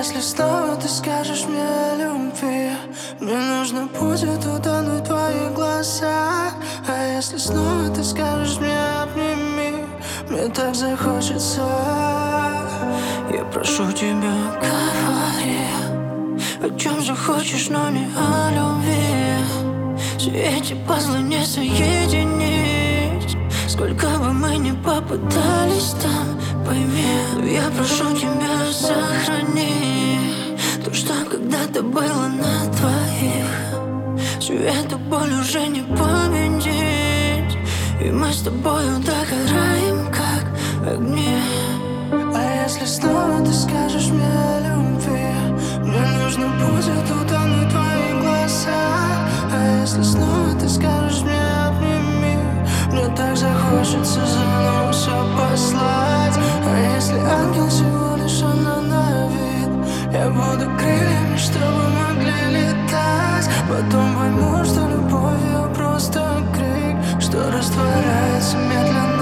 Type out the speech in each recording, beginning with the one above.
если снова ты скажешь мне о любви, мне нужно будет утонуть в твоих глазах. А если снова ты скажешь мне обними, мне так захочется. Я прошу тебя, говори, о чем же хочешь, но не о любви. Все эти пазлы не соединить, сколько бы мы ни попытались там, пойми. Я прошу тебя, сохрани то, что когда-то было на твоих. Всю эту боль уже не победить, и мы с тобою догораем, как огни. А если снова ты скажешь мне о любви, мне нужно будет утонуть в твоих глазах. А если снова ты скажешь мне обними, мне так захочется заново все послать. А если ангел всего лишь она на вид, я буду крыльями, чтобы могли летать. Потом пойму, что любовью просто крик, что растворяется медленно.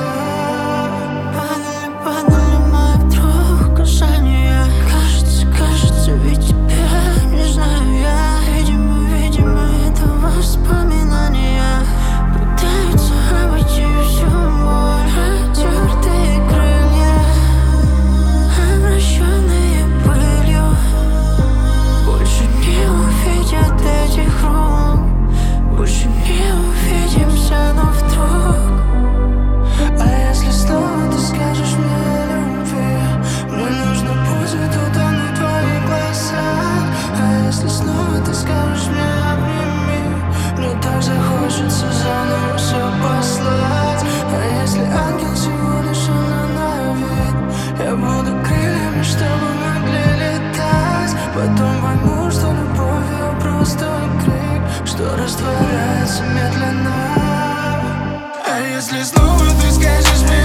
Падали мои вдруг касания. Кажется, ведь тебя не знаю я. Видимо, это воспоминания пытаются обойти всю боль. Тёртые крылья, обращенные пылью, больше не увидят этих рук, больше не увидимся, но вдруг. А если снова ты скажешь мне о любви, мне нужно будет утонуть в твоих глазах. А если снова ты скажешь мне обними, мне так захочется заново все послать. А если ангел всего лишь она на вид, я буду крыльями, чтобы могли летать. Потом пойму, что любовью просто крик, что растворяется медленно. А если снова ты скажешь мне